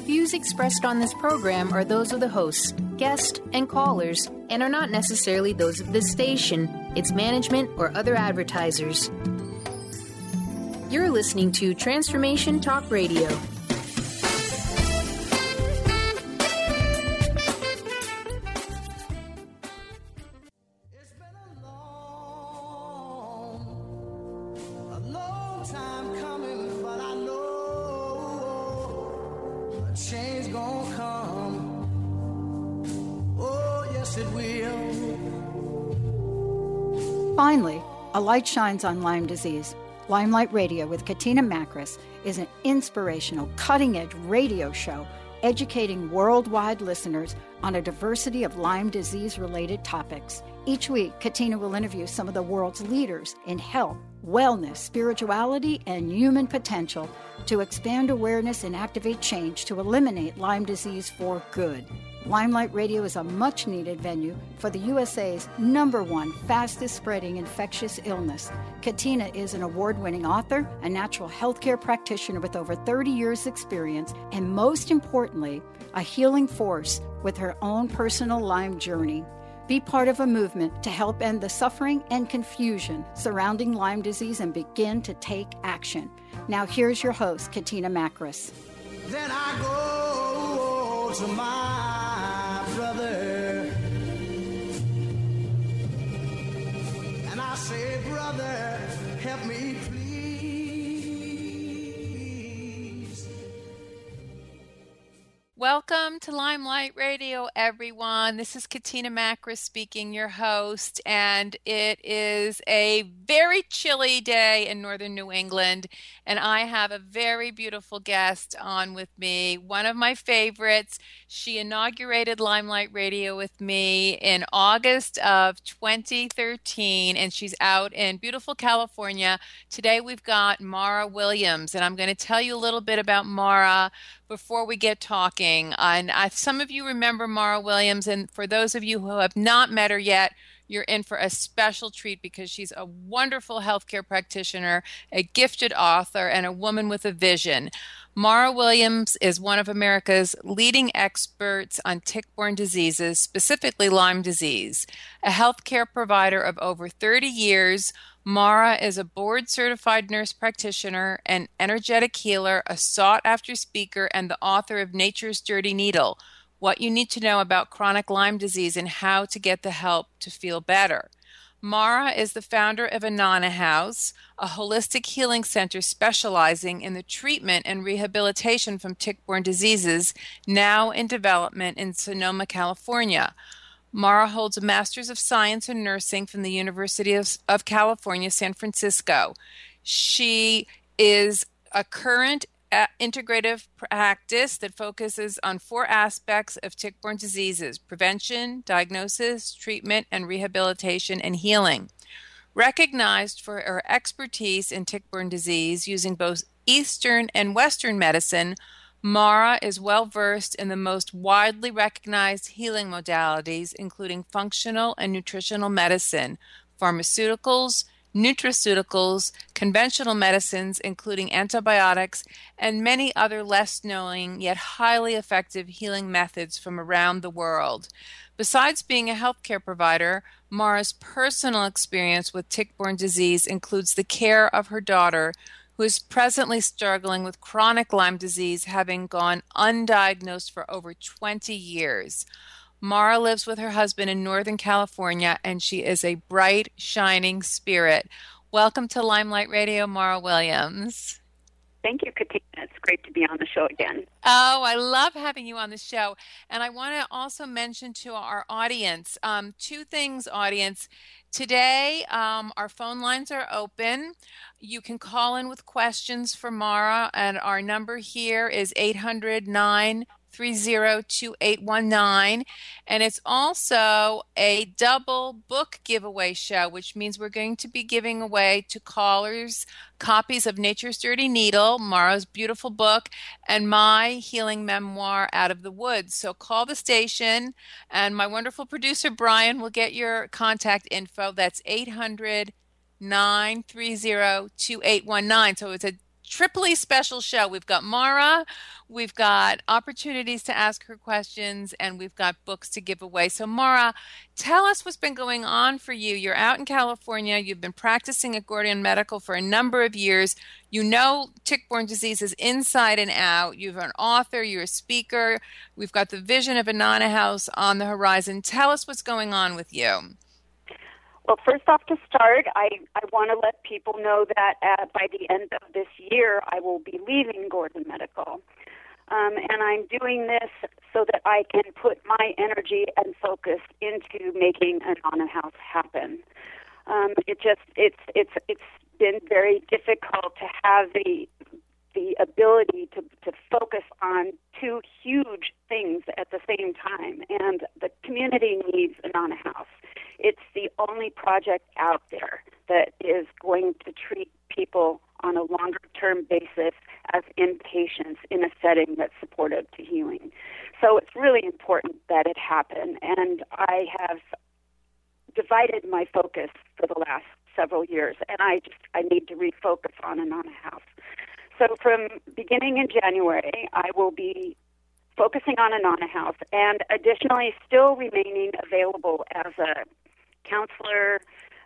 Views expressed on this program are those of the hosts, guests, and callers, and are not necessarily those of this station, its management, or other advertisers. You're listening to Transformation Talk Radio. Finally, a light shines on Lyme disease. Limelight Radio with Katina Makris is an inspirational, cutting-edge radio show educating worldwide listeners on a diversity of Lyme disease-related topics. Each week, Katina will interview some of the world's leaders in health, wellness, spirituality, and human potential to expand awareness and activate change to eliminate Lyme disease for good. Limelight Radio is a much-needed venue for the USA's #1 fastest-spreading infectious illness. Katina is an award-winning author, a natural healthcare practitioner with over 30 years' experience, and most importantly, a healing force with her own personal Lyme journey. Be part of a movement to help end the suffering and confusion surrounding Lyme disease and begin to take action. Now here's your host, Katina Makris. Then I go to my brother and I say, brother, help me please. Welcome to Limelight Radio, everyone. This is Katina Makris speaking, your host, and it is a very chilly day in northern New England, and I have a very beautiful guest on with me, one of my favorites. She inaugurated Limelight Radio with me in August of 2013, and she's out in beautiful California. Today we've got Mara Williams, and I'm going to tell you a little bit about Mara before we get talking. And some of you remember Mara Williams, and for those of you who have not met her yet, you're in for a special treat because she's a wonderful healthcare practitioner, a gifted author, and a woman with a vision. Mara Williams is one of America's leading experts on tick-borne diseases, specifically Lyme disease. A healthcare provider of over 30 years, Mara is a board-certified nurse practitioner, an energetic healer, a sought-after speaker, and the author of Nature's Dirty Needle, What You Need to Know About Chronic Lyme Disease and How to Get the Help to Feel Better. Mara is the founder of Anana House, a holistic healing center specializing in the treatment and rehabilitation from tick-borne diseases, now in development in Sonoma, California. Mara holds a Master's of Science in Nursing from the University of California, San Francisco. She is a current integrative practice that focuses on 4 aspects of tick-borne diseases: prevention, diagnosis, treatment, and rehabilitation and healing. Recognized for her expertise in tick-borne disease using both Eastern and Western medicine, Mara is well-versed in the most widely recognized healing modalities, including functional and nutritional medicine, pharmaceuticals, nutraceuticals, conventional medicines, including antibiotics, and many other less known yet highly effective healing methods from around the world. Besides being a healthcare provider, Mara's personal experience with tick-borne disease includes the care of her daughter, who is presently struggling with chronic Lyme disease, having gone undiagnosed for over 20 years. Mara lives with her husband in Northern California, and she is a bright, shining spirit. Welcome to Limelight Radio, Mara Williams. Thank you, Katina. It's great to be on the show again. Oh, I love having you on the show. And I want to also mention to our audience, 2 things, audience. Today, our phone lines are open. You can call in with questions for Mara, and our number here is 800-930-2819. And it's also a double book giveaway show, which means we're going to be giving away to callers copies of Nature's Dirty Needle, Mara's beautiful book, and my healing memoir, Out of the Woods. So call the station, and my wonderful producer, Brian, will get your contact info. That's 800-930-2819. So it's a triply special show. We've got Mara, we've got opportunities to ask her questions, and we've got books to give away. So Mara, tell us what's been going on for you. You're out in California. You've been practicing at Gordon Medical for a number of years. You know tick-borne diseases inside and out. You're an author. You're a speaker. We've got the vision of Anana House on the horizon. Tell us what's going on with you. Well, first off, to start, I want to let people know that by the end of this year, I will be leaving Gordon Medical. And I'm doing this so that I can put my energy and focus into making Anana House happen. It's been very difficult to have the ability to focus on two huge things at the same time, and the community needs Anana House. It's the only project out there that is going to treat people on a longer-term basis as inpatients in a setting that's supportive to healing. So it's really important that it happen, and I have divided my focus for the last several years, and I need to refocus on Anana House. So from beginning in January, I will be focusing on Anana House and additionally still remaining available as a counselor,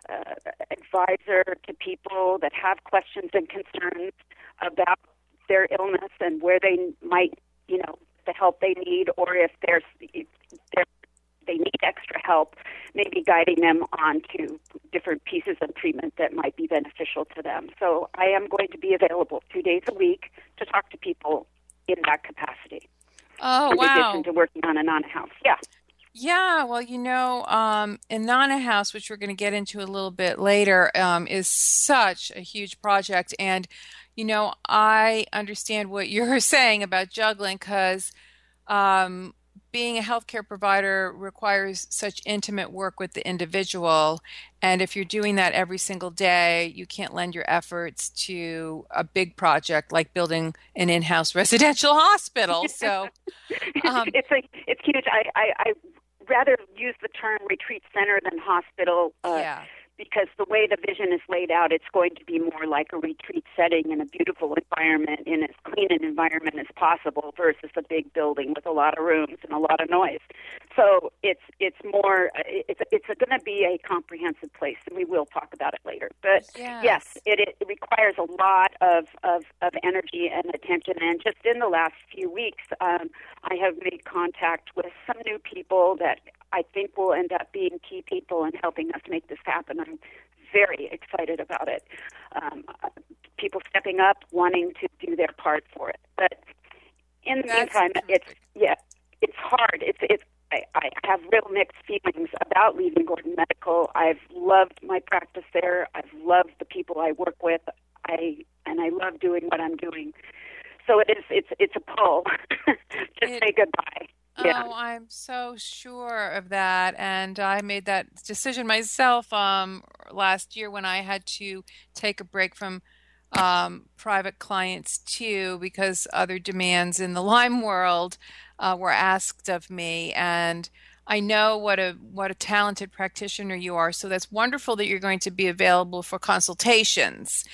advisor to people that have questions and concerns about their illness and where they might, the help they need, or if they need extra help, maybe guiding them on to different pieces of treatment that might be beneficial to them. So I am going to be available 2 days a week to talk to people in that capacity. Oh, wow. In addition to working on Anana House. Yeah. Yeah, well, Anana House, which we're going to get into a little bit later, is such a huge project. And, I understand what you're saying about juggling because being a healthcare provider requires such intimate work with the individual. And if you're doing that every single day, you can't lend your efforts to a big project like building an in-house residential hospital. So it's huge. I rather use the term retreat center than hospital. Because the way the vision is laid out, it's going to be more like a retreat setting in a beautiful environment, in as clean an environment as possible, versus a big building with a lot of rooms and a lot of noise. So it's going to be a comprehensive place, and we will talk about it later. But yes, it requires a lot of energy and attention. And just in the last few weeks, I have made contact with some new people that I think will end up being key people in helping us make this happen. I'm very excited about it. People stepping up, wanting to do their part for it. But in the meantime, it's hard. I have real mixed feelings about leaving Gordon Medical. I've loved my practice there. I've loved the people I work with. And I love doing what I'm doing. So it's a pull to say goodbye. Yeah. Oh, I'm so sure of that. And I made that decision myself last year when I had to take a break from private clients too, because other demands in the Lyme world were asked of me. And I know what a talented practitioner you are. So that's wonderful that you're going to be available for consultations.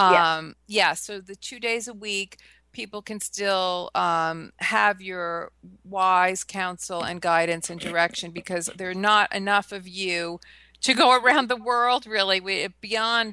So the 2 days a week, people can still have your wise counsel and guidance and direction, because there are not enough of you to go around the world, really. Beyond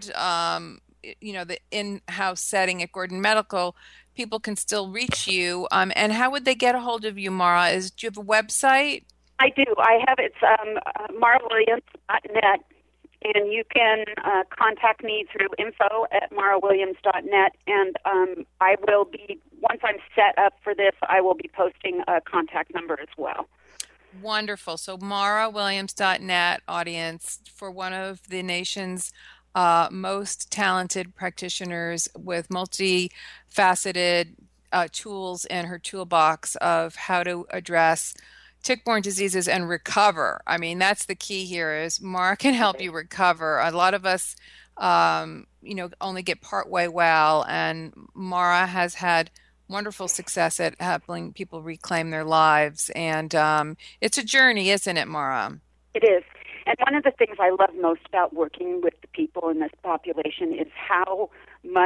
the in-house setting at Gordon Medical, people can still reach you. And how would they get a hold of you, Mara? Do you have a website? I do. I have. It's marawilliams.net. And you can contact me through info@marawilliams.net. And I will be, once I'm set up for this, I will be posting a contact number as well. Wonderful. So marawilliams.net, audience, for one of the nation's most talented practitioners with multifaceted tools in her toolbox of how to address tick-borne diseases and recover. I mean, that's the key here is Mara can help you recover. A lot of us, only get partway well, and Mara has had wonderful success at helping people reclaim their lives. And it's a journey, isn't it, Mara? It is. And one of the things I love most about working with the people in this population is how much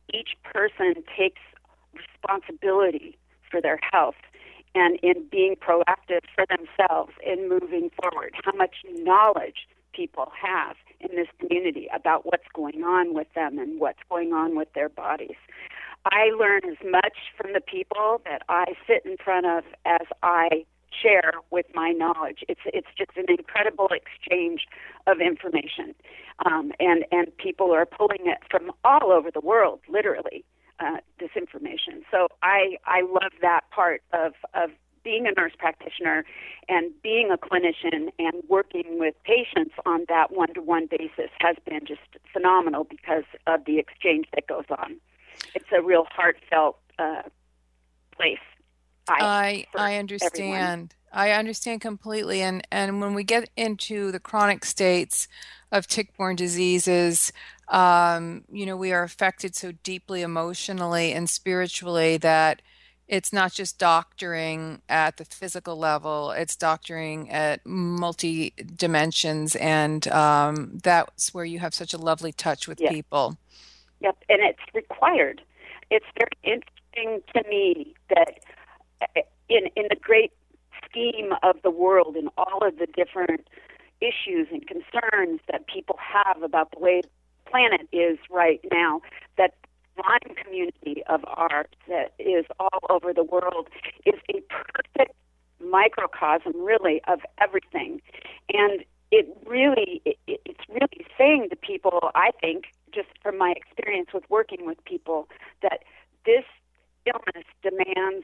each person takes responsibility for their health and in being proactive for themselves in moving forward, how much knowledge people have in this community about what's going on with them and what's going on with their bodies. I learn as much from the people that I sit in front of as I share with my knowledge. It's just an incredible exchange of information, and people are pulling it from all over the world, literally, this information. So I love that part of being a nurse practitioner and being a clinician and working with patients on that one-to-one basis has been just phenomenal because of the exchange that goes on. It's a real heartfelt place. I understand. Everyone. I understand completely. And when we get into the chronic states of tick-borne diseases, we are affected so deeply emotionally and spiritually that it's not just doctoring at the physical level, it's doctoring at multi-dimensions, and that's where you have such a lovely touch with people. Yep, and it's required. It's very interesting to me that in the great scheme of the world and all of the different issues and concerns that people have about the way the planet is right now, that Lyme community of ours that is all over the world is a perfect microcosm, really, of everything. And it's really saying to people, I think, just from my experience with working with people, that this illness demands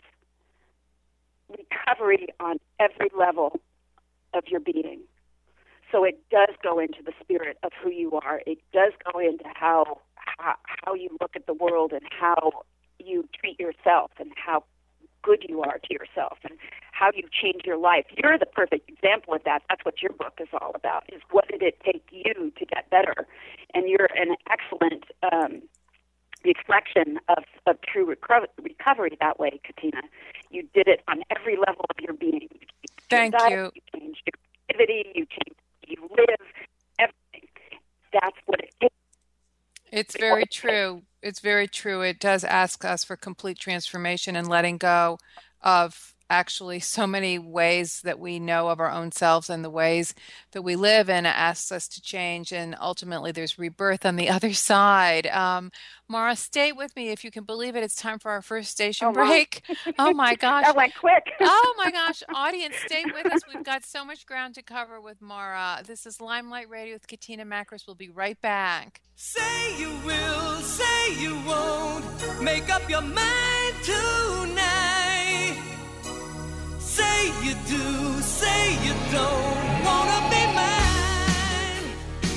recovery on every level of your being. So it does go into the spirit of who you are. It does go into how you look at the world and how you treat yourself and how good you are to yourself and how you change your life. You're the perfect example of that. That's what your book is all about, is what did it take you to get better? And you're an excellent reflection of true recovery that way, Katina. You did it on every level of your being. Thank you. You changed your activity, you changed how you live, everything. That's what it takes. It's very true. It's very true. It does ask us for complete transformation and letting go of actually so many ways that we know of our own selves and the ways that we live, and it asks us to change, and ultimately there's rebirth on the other side. Mara, stay with me. If you can believe it, it's time for our first station break. Oh my gosh. That went quick. Oh my gosh. Audience, stay with us. We've got so much ground to cover with Mara. This is Limelight Radio with Katina Makris. We'll be right back. Say you will, say you won't, make up your mind tonight. Say you do, say you don't wanna be mine.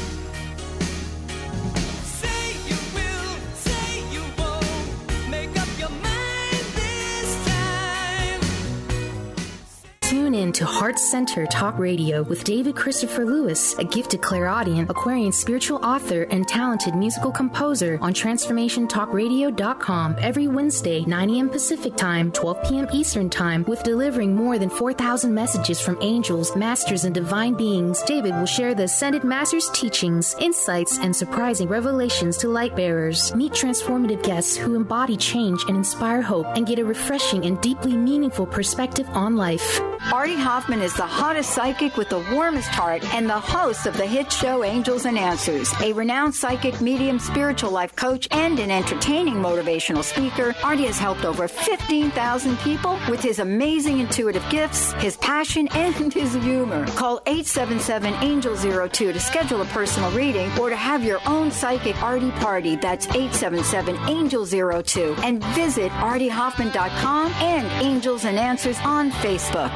Say you will, say you won't, make up your mind this time. Tune in to Heart Center Talk Radio with David Christopher Lewis, a gifted clairaudient, Aquarian spiritual author, and talented musical composer on TransformationTalkRadio.com every Wednesday, 9 a.m. Pacific Time, 12 p.m. Eastern Time, with delivering more than 4,000 messages from angels, masters, and divine beings. David will share the Ascended Masters' teachings, insights, and surprising revelations to light bearers. Meet transformative guests who embody change and inspire hope and get a refreshing and deeply meaningful perspective on life. Artie Hoffman is the hottest psychic with the warmest heart and the host of the hit show Angels and Answers. A renowned psychic, medium, spiritual life coach, and an entertaining motivational speaker, Artie has helped over 15,000 people with his amazing intuitive gifts, his passion, and his humor. Call 877-ANGEL-02 to schedule a personal reading or to have your own psychic Artie party. That's 877-ANGEL-02. And visit ArtieHoffman.com and Angels and Answers on Facebook.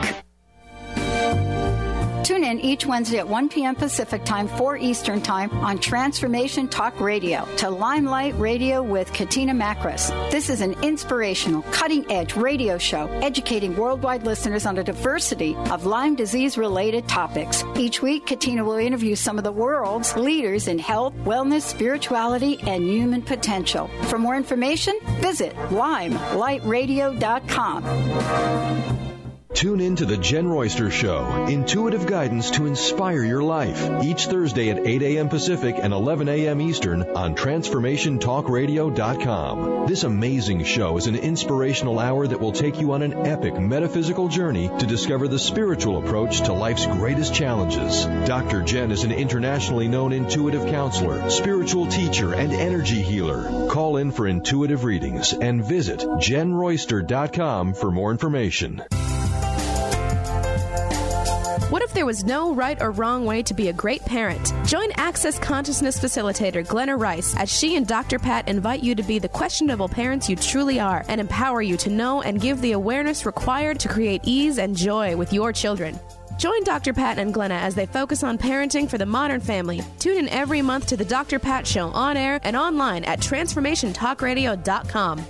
Tune in each Wednesday at 1 p.m. Pacific Time, 4 Eastern Time on Transformation Talk Radio to Limelight Radio with Katina Makris. This is an inspirational, cutting-edge radio show educating worldwide listeners on a diversity of Lyme disease-related topics. Each week, Katina will interview some of the world's leaders in health, wellness, spirituality, and human potential. For more information, visit Limelightradio.com. Tune in to The Jen Royster Show, intuitive guidance to inspire your life, each Thursday at 8 a.m. Pacific and 11 a.m. Eastern on TransformationTalkRadio.com. This amazing show is an inspirational hour that will take you on an epic metaphysical journey to discover the spiritual approach to life's greatest challenges. Dr. Jen is an internationally known intuitive counselor, spiritual teacher, and energy healer. Call in for intuitive readings and visit JenRoyster.com for more information. What if there was no right or wrong way to be a great parent? Join Access Consciousness Facilitator Glenna Rice as she and Dr. Pat invite you to be the questionable parents you truly are and empower you to know and give the awareness required to create ease and joy with your children. Join Dr. Pat and Glenna as they focus on parenting for the modern family. Tune in every month to the Dr. Pat Show on air and online at TransformationTalkRadio.com.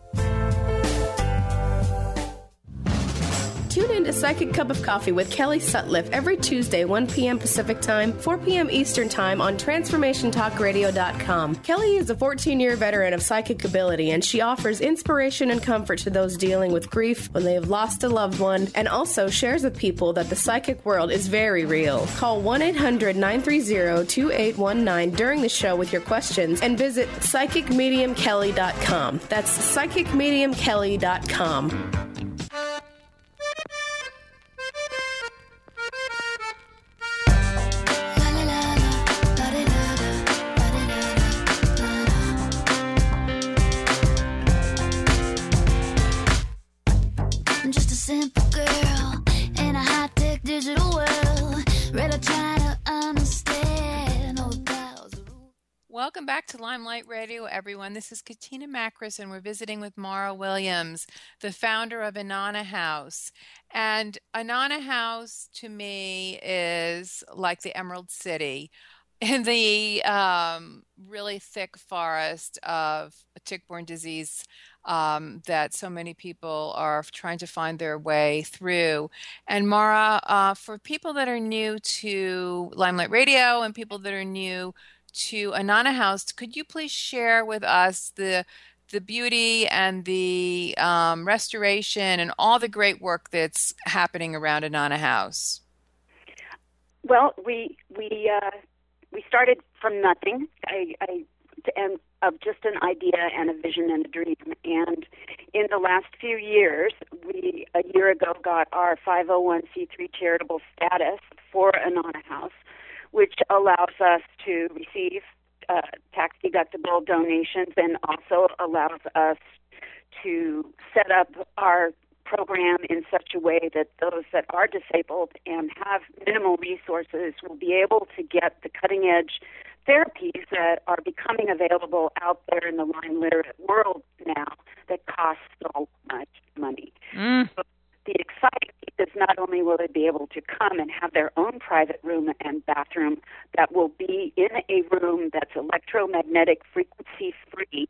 Tune in to Psychic Cup of Coffee with Kelly Sutliff every Tuesday, 1 p.m. Pacific Time, 4 p.m. Eastern Time on TransformationTalkRadio.com. Kelly is a 14-year veteran of psychic ability, and she offers inspiration and comfort to those dealing with grief when they have lost a loved one, and also shares with people that the psychic world is very real. Call 1-800-930-2819 during the show with your questions and visit PsychicMediumKelly.com. That's PsychicMediumKelly.com. Simple girl in a high-tech digital world, ready to try to understand all the rules. Welcome back to Limelight Radio, everyone. This is Katina Makris, and we're visiting with Mara Williams, the founder of Inanna House. And Inanna House, to me, is like the Emerald City in the really thick forest of tick-borne disease that so many people are trying to find their way through. And Mara, for people that are new to Limelight Radio and people that are new to Inanna House, could you please share with us the beauty and the restoration and all the great work that's happening around Inanna House? Well, we started from nothing. And of just an idea and a vision and a dream. And in the last few years, we, a year ago, got our 501c3 charitable status for Inanna House, which allows us to receive tax-deductible donations and also allows us to set up our program in such a way that those that are disabled and have minimal resources will be able to get the cutting-edge therapies that are becoming available out there in the Lyme literate world now that cost so much money. So the exciting piece is not only will they be able to come and have their own private room and bathroom that will be in a room that's electromagnetic frequency free,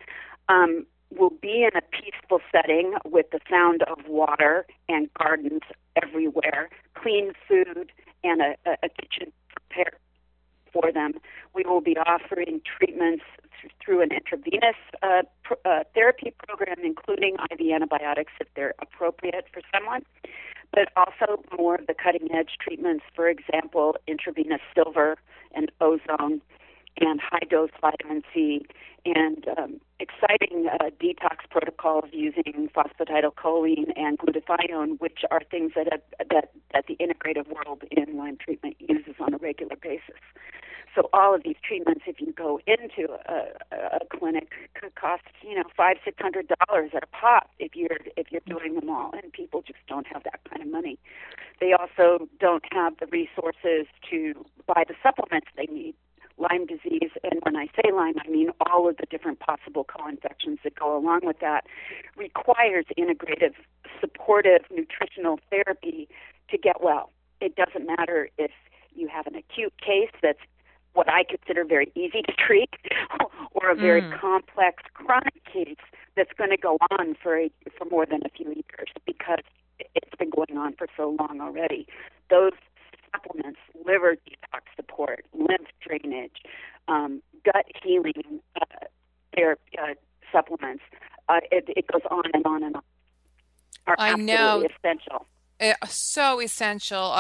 will be in a peaceful setting with the sound of water and gardens everywhere, clean food, and a kitchen prepared for them. We will be offering treatments through an intravenous therapy program, including IV antibiotics if they're appropriate for someone, but also more of the cutting-edge treatments, for example, intravenous silver and ozone and high-dose vitamin C, and exciting detox protocols using phosphatidylcholine and glutathione, which are things that the integrative world in Lyme treatment uses on a regular basis. So all of these treatments, if you go into a clinic, could cost $500-$600 at a pop if you're doing them all, and people just don't have that kind of money. They also don't have the resources to buy the supplements they need. Lyme disease, and when I say Lyme, I mean all of the different possible co-infections that go along with that, requires integrative, supportive, nutritional therapy to get well. It doesn't matter if you have an acute case that's what I consider very easy to treat, or a very complex chronic case that's going to go on for more than a few years because it's been going on for so long already. Those supplements, liver detox support, lymph drainage, gut healing supplements, it goes on and on and on, are absolutely essential. So essential.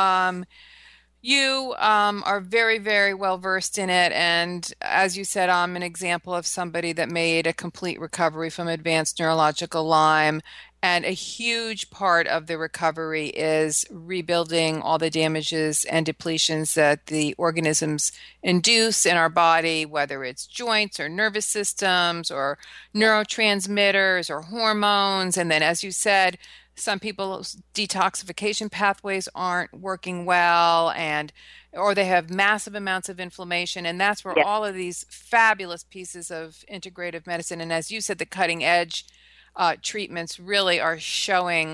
You are very, very well versed in it. And as you said, I'm an example of somebody that made a complete recovery from advanced neurological Lyme. And a huge part of the recovery is rebuilding all the damages and depletions that the organisms induce in our body, whether it's joints or nervous systems or neurotransmitters or hormones. And then, as you said, some people's detoxification pathways aren't working well, and or they have massive amounts of inflammation, and that's where Yes. all of these fabulous pieces of integrative medicine, and as you said, the cutting edge treatments really are showing,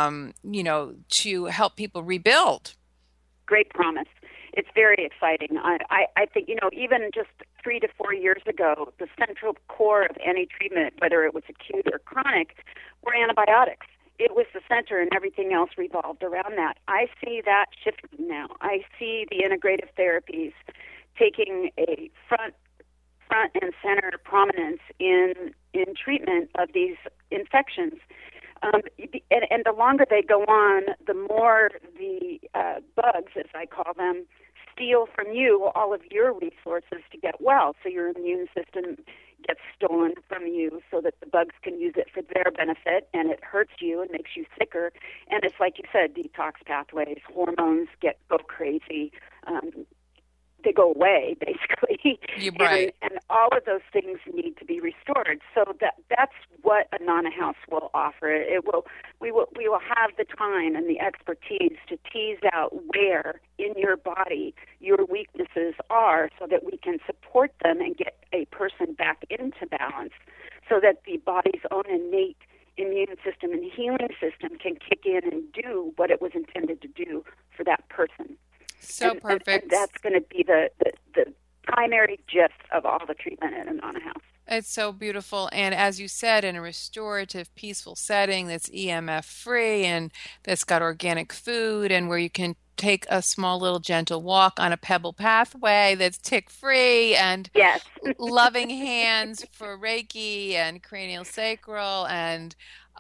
to help people rebuild. Great promise. It's very exciting. I think, even just 3 to 4 years ago, the central core of any treatment, whether it was acute or chronic, were antibiotics. It was the center, and everything else revolved around that. I see that shifting now. I see the integrative therapies taking a front and center prominence in treatment of these infections. And the longer they go on, the more the bugs, as I call them, steal from you all of your resources to get well. So your immune system gets stolen from you so that the bugs can use it for their benefit, and it hurts you and makes you sicker. And it's like you said, detox pathways, hormones go crazy. They go away, basically. You're right. And all of those things need to be restored. So that's what Anana House will offer. We will have the time and the expertise to tease out where in your body your weaknesses are, so that we can support them and get a person back into balance, so that the body's own innate immune system and healing system can kick in and do what it was intended to do for that person. So perfect. And that's going to be the primary gist of all the treatment at Anana House. It's so beautiful. And as you said, in a restorative, peaceful setting that's EMF free and that's got organic food, and where you can take a small little gentle walk on a pebble pathway that's tick free, and yes. loving hands for Reiki and cranial sacral, and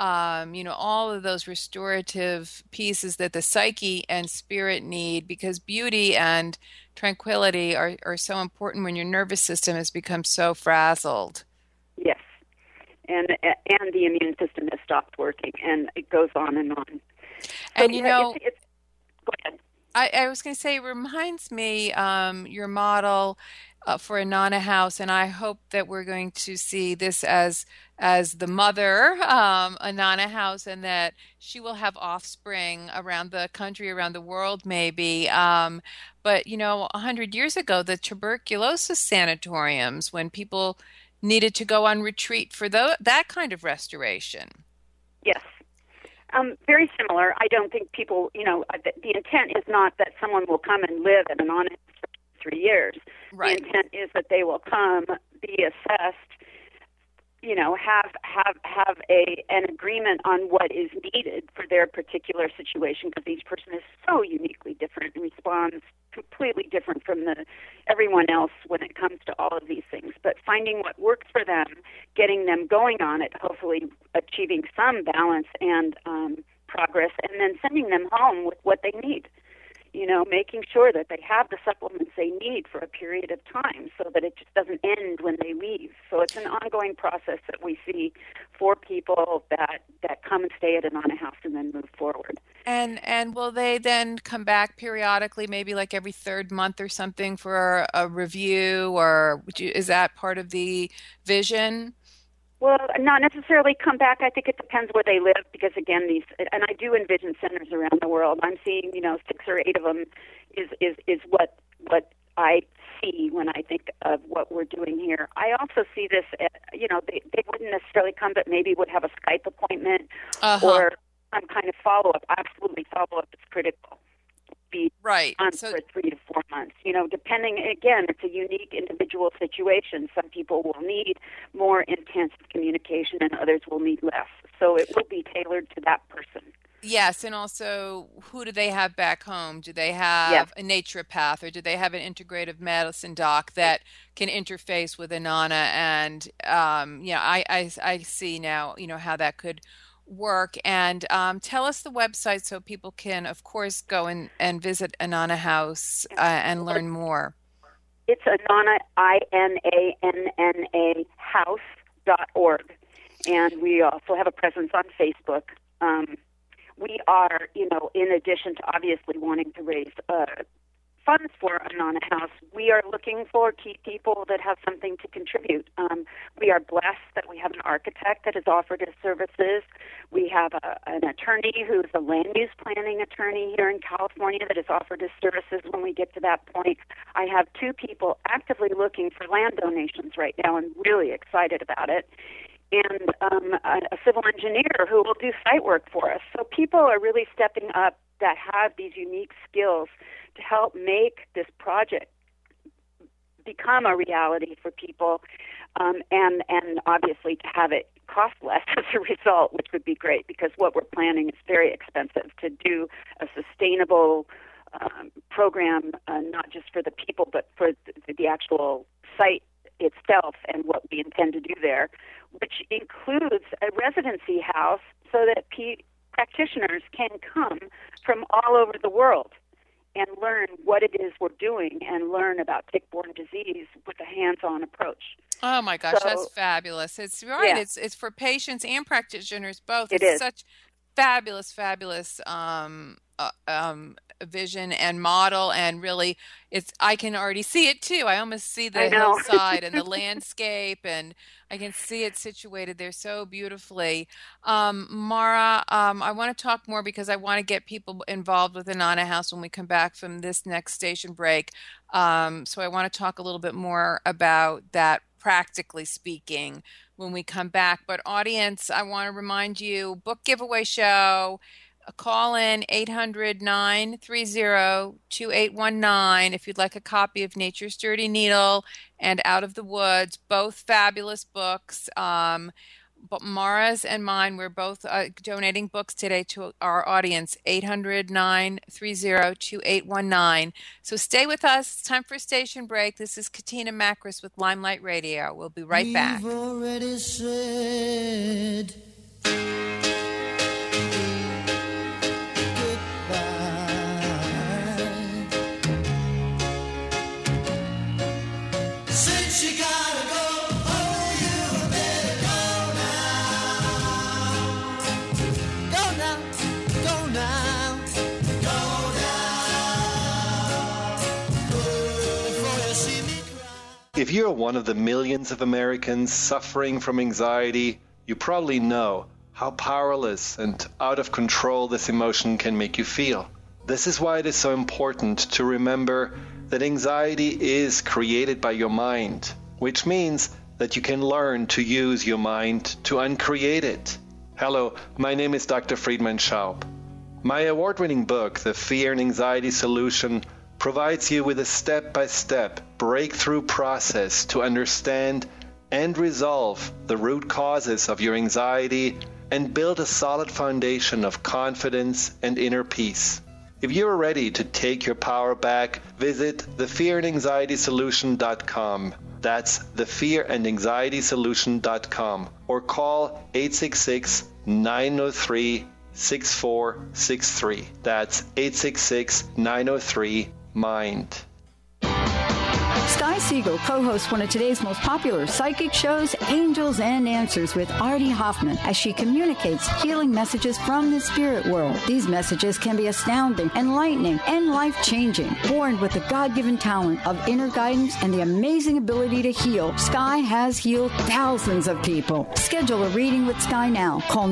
all of those restorative pieces that the psyche and spirit need, because beauty and tranquility are so important when your nervous system has become so frazzled. Yes. And the immune system has stopped working, and it goes on and on. So, and go ahead. I was going to say, it reminds me your model for Anana House, and I hope that we're going to see this as the mother Anana House, and that she will have offspring around the country, around the world, maybe. But 100 years ago, the tuberculosis sanatoriums, when people needed to go on retreat for that kind of restoration. Yes. Very similar. I don't think people, the intent is not that someone will come and live at Anana House for 3 years. Right. The intent is that they will come, be assessed, have an agreement on what is needed for their particular situation, because each person is so uniquely different and responds completely different from everyone else when it comes to all of these things. But finding what works for them, getting them going on it, hopefully achieving some balance and progress, and then sending them home with what they need. Making sure that they have the supplements they need for a period of time, so that it just doesn't end when they leave. So it's an ongoing process that we see for people that come and stay at Anana House and then move forward. And will they then come back periodically, maybe like every third month or something, for a review, or is that part of the vision? Well, not necessarily come back. I think it depends where they live, because again, and I do envision centers around the world. I'm seeing, 6 or 8 of them is what I see when I think of what we're doing here. I also see this, they wouldn't necessarily come, but maybe would have a Skype appointment or some kind of follow-up. Absolutely, follow-up is critical. Be right. on for 3 to 4 months. Depending, again, it's a unique individual situation. Some people will need more intensive communication and others will need less. So it will be tailored to that person. Yes, and also, who do they have back home? Do they have a naturopath, or do they have an integrative medicine doc that can interface with Anana? And I see now, how that could work. And tell us the website so people can, of course, go and visit Inanna House and learn more. It's Inanna, INANNA, house.org. And we also have a presence on Facebook. We are, in addition to obviously wanting to raise funds for Inanna House, we are looking for key people that have something to contribute. We are blessed that we have an architect that has offered his services. We have an attorney who's a land use planning attorney here in California that has offered his services when we get to that point. I have 2 people actively looking for land donations right now and really excited about it. And a civil engineer who will do site work for us. So people are really stepping up that have these unique skills to help make this project become a reality for people, and obviously to have it cost less as a result, which would be great, because what we're planning is very expensive to do a sustainable program, not just for the people, but for the actual site itself and what we intend to do there, which includes a residency house so that practitioners can come from all over the world and learn what it is we're doing and learn about tick-borne disease with a hands-on approach. Oh my gosh, that's fabulous. It's right. Yeah. It's for patients and practitioners both. It's such fabulous vision and model, and really I can already see it too. I almost see the hillside and the landscape, and I can see it situated there so beautifully. Mara, I want to talk more because I want to get people involved with Inanna House when we come back from this next station break. So I want to talk a little bit more about that, practically speaking, when we come back. But audience, I want to remind you, book giveaway show. Call in 800-930-2819 if you'd like a copy of Nature's Dirty Needle and Out of the Woods, both fabulous books. But Mara's and mine, we're both donating books today to our audience, 800-930-2819. So stay with us. It's time for a station break. This is Katina Makris with Limelight Radio. We'll be right back. We've already said If you're one of the millions of Americans suffering from anxiety, you probably know how powerless and out of control this emotion can make you feel. This is why it is so important to remember that anxiety is created by your mind, which means that you can learn to use your mind to uncreate it. Hello, my name is Dr. Friedemann Schaub. My award-winning book, The Fear and Anxiety Solution, provides you with a step-by-step breakthrough process to understand and resolve the root causes of your anxiety and build a solid foundation of confidence and inner peace. If you are ready to take your power back, visit thefearandanxietysolution.com. That's thefearandanxietysolution.com, or call 866-903-6463. That's 866-903-MIND. Sky Siegel co-hosts one of today's most popular psychic shows, Angels and Answers, with Artie Hoffman, as she communicates healing messages from the spirit world. These messages can be astounding, enlightening, and life-changing. Born with the God-given talent of inner guidance and the amazing ability to heal, Sky has healed thousands of people. Schedule a reading with Sky now. Call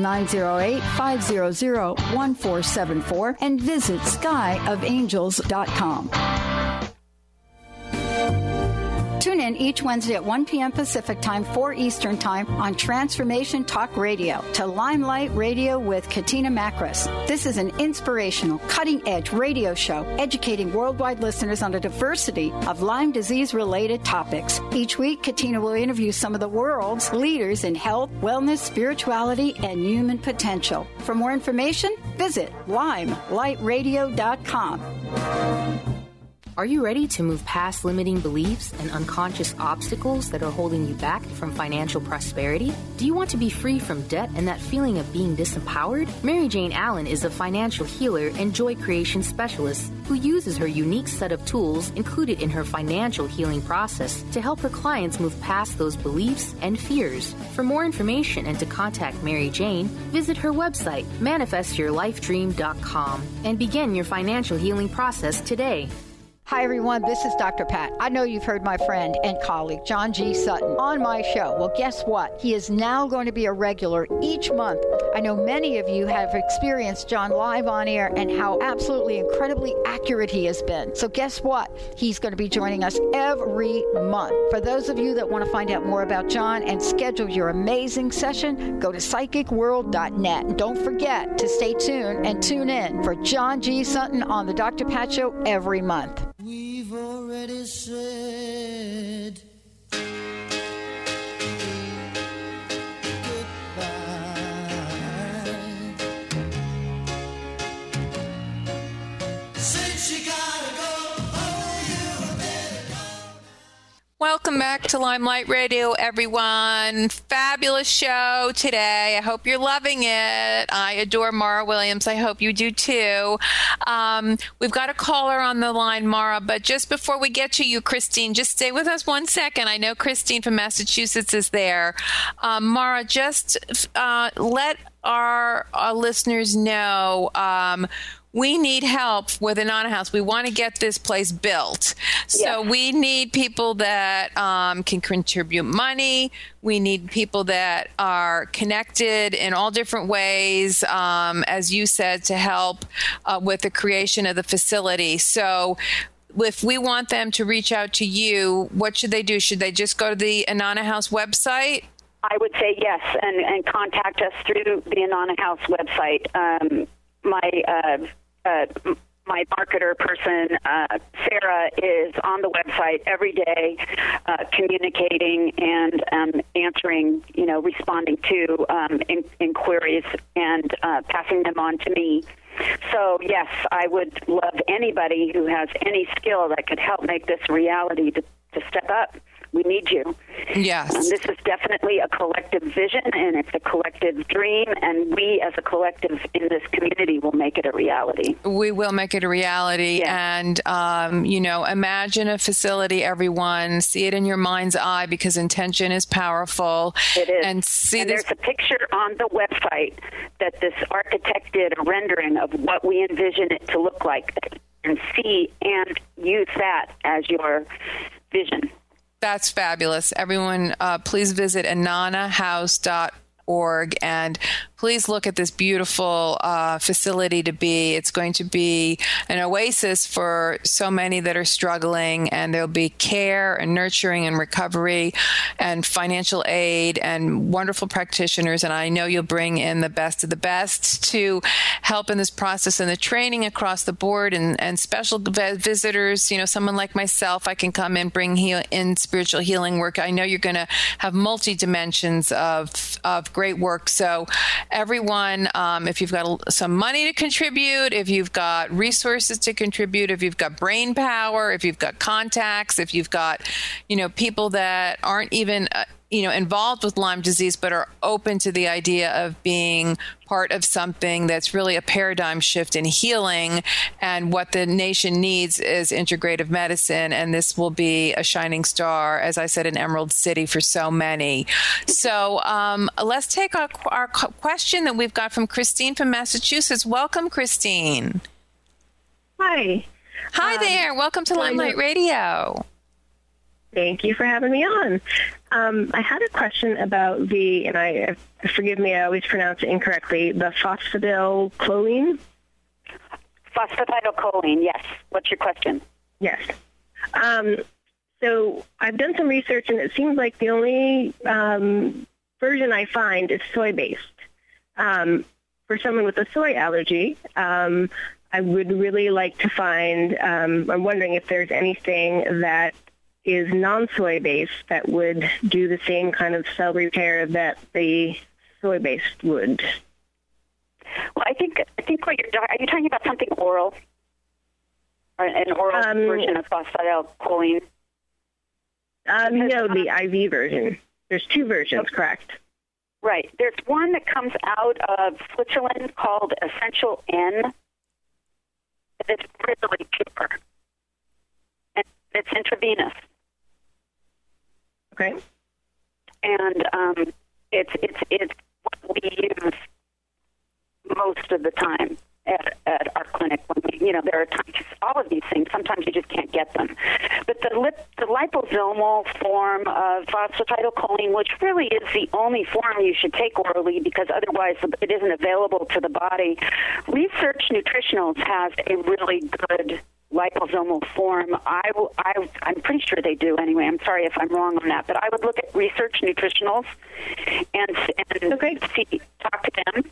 908-500-1474 and visit skyofangels.com. Tune in each Wednesday at 1 p.m. Pacific Time, 4 Eastern Time on Transformation Talk Radio to Limelight Radio with Katina Makris. This is an inspirational, cutting-edge radio show educating worldwide listeners on a diversity of Lyme disease-related topics. Each week, Katina will interview some of the world's leaders in health, wellness, spirituality, and human potential. For more information, visit limelightradio.com. Are you ready to move past limiting beliefs and unconscious obstacles that are holding you back from financial prosperity? Do you want to be free from debt and that feeling of being disempowered? Mary Jane Allen is a financial healer and joy creation specialist who uses her unique set of tools included in her financial healing process to help her clients move past those beliefs and fears. For more information and to contact Mary Jane, visit her website, manifestyourlifedream.com, and begin your financial healing process today. Hi, everyone. This is Dr. Pat. I know you've heard my friend and colleague, John G. Sutton, on my show. Well, guess what? He is now going to be a regular each month. I know many of you have experienced John live on air and how absolutely incredibly accurate he has been. So guess what? He's going to be joining us every month. For those of you that want to find out more about John and schedule your amazing session, go to psychicworld.net. And don't forget to stay tuned and tune in for John G. Sutton on the Dr. Pat Show every month. We've already said goodbye. Since you gotta go, oh, you better go. Welcome back to Limelight Radio, everyone. Fabulous show today. I hope you're loving it. I adore Mara Williams. I hope you do too. We've got a caller on the line, Mara, but just before we get to you, Christine, just stay with us 1 second. I know Christine from Massachusetts is there. Mara, just let our listeners know we need help with Inanna House. We want to get this place built. So we need people that can contribute money. We need people that are connected in all different ways, as you said, to help with the creation of the facility. So if we want them to reach out to you, what should they do? Should they just go to the Inanna House website? I would say yes, and contact us through the Inanna House website. My marketer person, Sarah, is on the website every day, communicating and answering, responding to inquiries and passing them on to me. So, yes, I would love anybody who has any skill that could help make this a reality to step up. We need you. Yes. This is definitely a collective vision, and it's a collective dream, and we as a collective in this community will make it a reality. We will make it a reality. Yeah. And, imagine a facility, everyone. See it in your mind's eye, because intention is powerful. It is. And there's a picture on the website that this architect did, a rendering of what we envision it to look like, and see and use that as your vision. That's fabulous. Everyone, please visit inannahouse.org and please look at this beautiful facility to be. It's going to be an oasis for so many that are struggling, and there'll be care and nurturing and recovery and financial aid and wonderful practitioners. And I know you'll bring in the best of the best to help in this process and the training across the board, and special visitors, someone like myself, I can come in, bring in spiritual healing work. I know you're going to have multi-dimensions of great work. So everyone, if you've got some money to contribute, if you've got resources to contribute, if you've got brain power, if you've got contacts, if you've got, people that aren't even, involved with Lyme disease, but are open to the idea of being part of something that's really a paradigm shift in healing. And what the nation needs is integrative medicine. And this will be a shining star, as I said, in Emerald City for so many. So let's take our question that we've got from Christine from Massachusetts. Welcome, Christine. Hi. Hi there. Welcome to Limelight Radio. Thank you for having me on. I had a question about and forgive me, I always pronounce it incorrectly, the phosphatidylcholine? Phosphatidylcholine, yes. What's your question? Yes. So I've done some research, and it seems like the only version I find is soy-based. For someone with a soy allergy, I would really like to find, I'm wondering if there's anything that is non-soy based that would do the same kind of cell repair that the soy based would. Well, I think are you talking about something oral? an oral version of phosphatidylcholine? No, the IV version. There's two versions, correct? Right. There's one that comes out of Switzerland called Essential N. It's really pure. And it's intravenous. Okay. And it's what we use most of the time at our clinic. When we, there are times, all of these things, sometimes you just can't get them. But the liposomal form of phosphatidylcholine, which really is the only form you should take orally because otherwise it isn't available to the body. Research Nutritionals has a really good liposomal form. I'm pretty sure they do anyway. I'm sorry if I'm wrong on that, but I would look at Research Nutritionals and talk to them.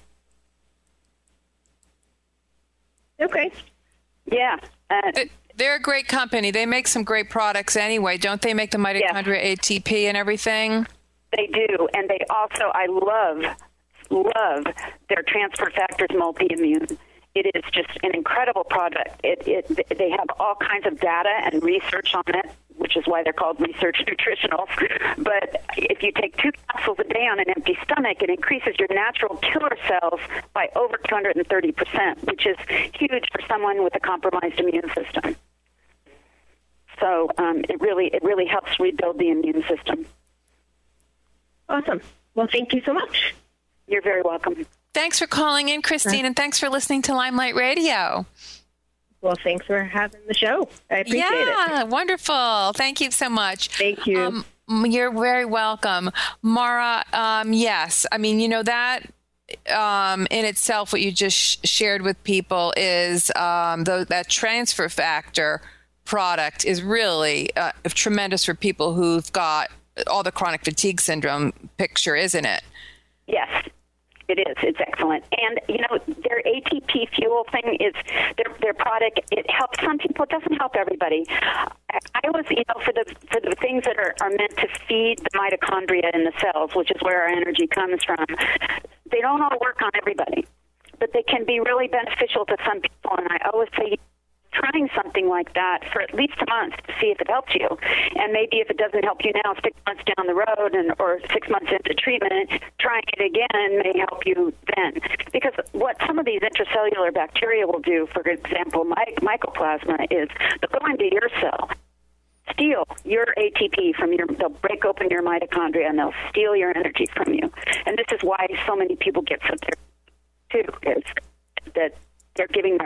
Okay. Yeah. They're a great company. They make some great products anyway. Don't they make the mitochondria ATP and everything? They do. And they also, I love their Transfer Factors Multi-Immune. It is just an incredible product. They have all kinds of data and research on it, which is why they're called Research Nutritionals. But if you take 2 capsules a day on an empty stomach, it increases your natural killer cells by over 230%, which is huge for someone with a compromised immune system. So it really helps rebuild the immune system. Awesome. Well, thank you so much. You're very welcome. Thanks for calling in, Christine, and thanks for listening to Limelight Radio. Well, thanks for having the show. I appreciate it. Yeah, wonderful. Thank you so much. Thank you. You're very welcome. Mara, yes. I mean, that in itself, what you just shared with people is that transfer factor product is really tremendous for people who've got all the chronic fatigue syndrome picture, isn't it? Yes. It is. It's excellent. And, their ATP fuel thing is their product. It helps some people. It doesn't help everybody. I was, for the things that are meant to feed the mitochondria in the cells, which is where our energy comes from, they don't all work on everybody. But they can be really beneficial to some people. And I always say, trying something like that for at least a month to see if it helps you. And maybe if it doesn't help you now, 6 months down the road or 6 months into treatment, trying it again may help you then. Because what some of these intracellular bacteria will do, for example, mycoplasma, is they'll go into your cell, steal your ATP from they'll break open your mitochondria and they'll steal your energy from you. And this is why so many people get so tired too, is that they're giving their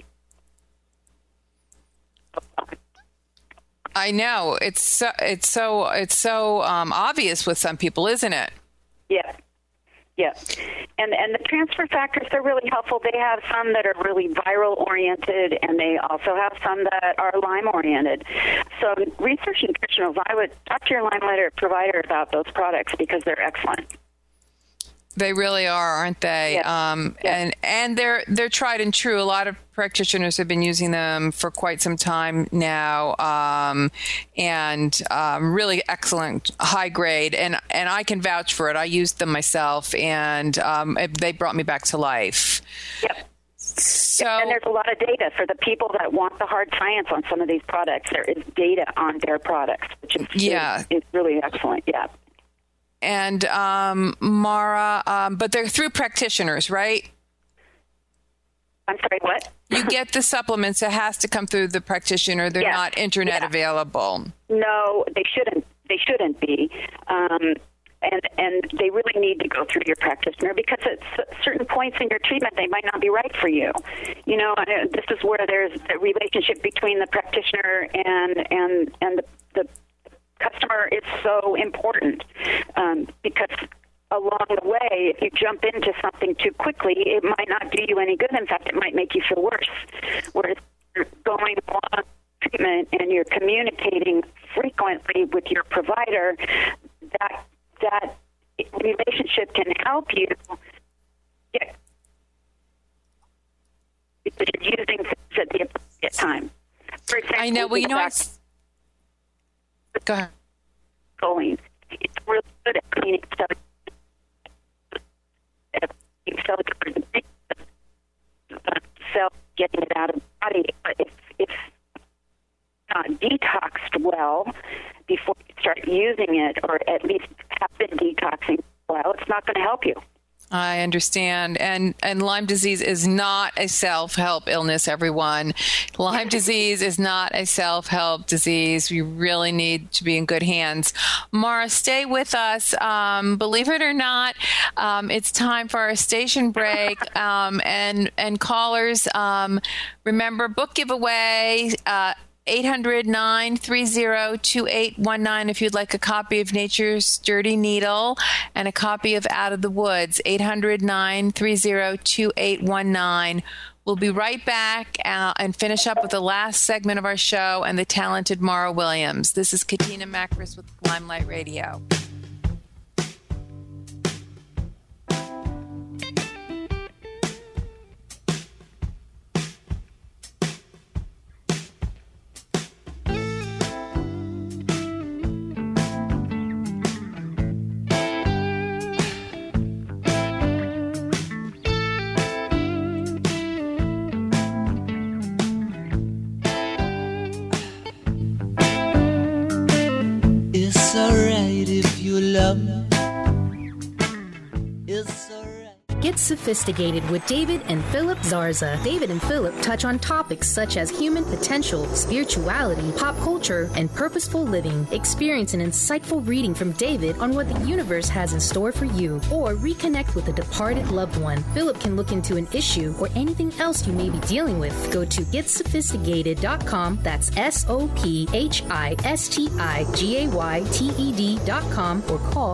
I know it's so obvious with some people, isn't it? Yeah. And the transfer factors, they're really helpful. They have some that are really viral oriented, and they also have some that are Lyme oriented. So Research Nutritionals, I would talk to your Lyme provider about those products because they're excellent. They really are, aren't they? Yes. And they're tried and true. A lot of practitioners have been using them for quite some time now, and really excellent, high grade. And I can vouch for it. I used them myself, and they brought me back to life. Yep. So, and there's a lot of data for the people that want the hard science on some of these products. There is data on their products, which is really excellent. Yeah. And Mara, but they're through practitioners, right? I'm sorry, what? You get the supplements. It has to come through the practitioner. They're not internet available. No, they shouldn't. They shouldn't be. And they really need to go through your practitioner because at certain points in your treatment, they might not be right for you. This is where there's a relationship between the practitioner and the customer is so important because along the way, if you jump into something too quickly, it might not do you any good. In fact, it might make you feel worse. Whereas you're going along treatment and you're communicating frequently with your provider, that relationship can help you get because you're using things at the appropriate time. For example, I know. Well, go ahead. Choline. It's really good at cleaning stuff. Cell getting it out of the body. But if not detoxed well before you start using it, or at least have been detoxing well, it's not going to help you. I understand. And Lyme disease is not a self-help illness, everyone. Lyme disease is not a self-help disease. We really need to be in good hands. Mara, stay with us. Believe it or not, it's time for our station break. And callers, remember, book giveaway, 800-930-2819 if you'd like a copy of Nature's Dirty Needle and a copy of Out of the Woods, 800-930-2819. We'll be right back and finish up with the last segment of our show and the talented Mara Williams. This is Katina Makris with Limelight Radio. It's alright if you love me. It's alright. Get sophisticated with David and Philip Zarza. David and Philip touch on topics such as human potential, spirituality, pop culture, and purposeful living. Experience an insightful reading from David on what the universe has in store for you, or reconnect with a departed loved one. Philip can look into an issue or anything else you may be dealing with. Go to GetSophisticated.com. That's SOPHISTIGAYTED.com or call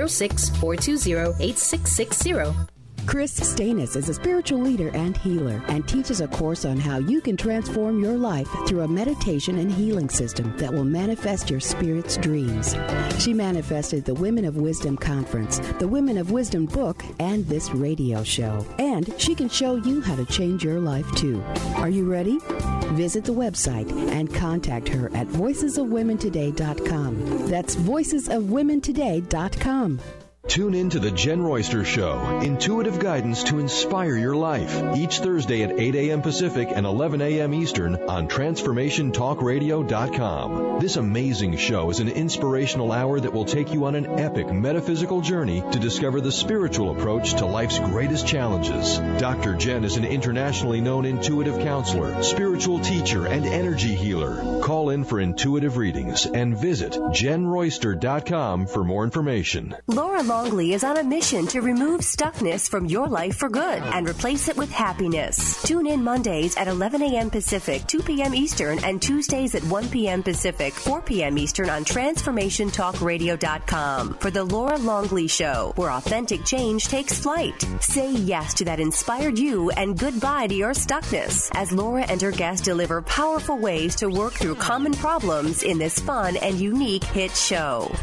206-420-8660. Chris Stanis is a spiritual leader and healer and teaches a course on how you can transform your life through a meditation and healing system that will manifest your spirit's dreams. She manifested the Women of Wisdom Conference, the Women of Wisdom book, and this radio show. And she can show you how to change your life too. Are you ready? Visit the website and contact her at voicesofwomentoday.com. That's voicesofwomentoday.com. Tune in to The Jen Royster Show, intuitive guidance to inspire your life, each Thursday at 8 a.m. Pacific and 11 a.m. Eastern on TransformationTalkRadio.com. This amazing show is an inspirational hour that will take you on an epic metaphysical journey to discover the spiritual approach to life's greatest challenges. Dr. Jen is an internationally known intuitive counselor, spiritual teacher, and energy healer. Call in for intuitive readings and visit JenRoyster.com for more information. Laura Longley is on a mission to remove stuckness from your life for good and replace it with happiness. Tune in Mondays at 11 a.m. Pacific, 2 p.m. Eastern, and Tuesdays at 1 p.m. Pacific, 4 p.m. Eastern on TransformationTalkRadio.com for The Laura Longley Show, where authentic change takes flight. Say yes to that inspired you and goodbye to your stuckness as Laura and her guests deliver powerful ways to work through common problems in this fun and unique hit show.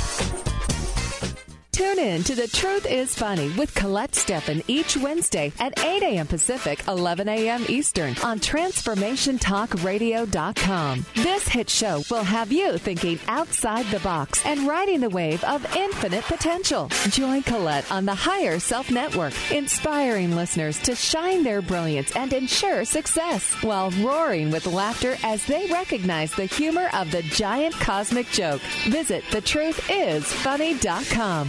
Tune in to The Truth is Funny with Colette Steffen each Wednesday at 8 a.m. Pacific, 11 a.m. Eastern on TransformationTalkRadio.com. This hit show will have you thinking outside the box and riding the wave of infinite potential. Join Colette on the Higher Self Network, inspiring listeners to shine their brilliance and ensure success while roaring with laughter as they recognize the humor of the giant cosmic joke. Visit thetruthисfunny.com.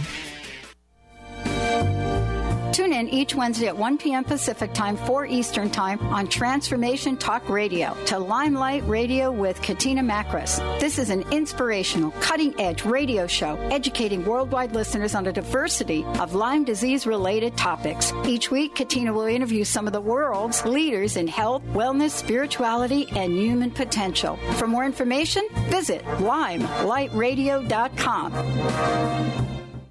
Tune in each Wednesday at 1 p.m. Pacific Time, 4 Eastern Time on Transformation Talk Radio to Limelight Radio with Katina Makris. This is an inspirational, cutting-edge radio show educating worldwide listeners on a diversity of Lyme disease-related topics. Each week, Katina will interview some of the world's leaders in health, wellness, spirituality, and human potential. For more information, visit limelightradio.com.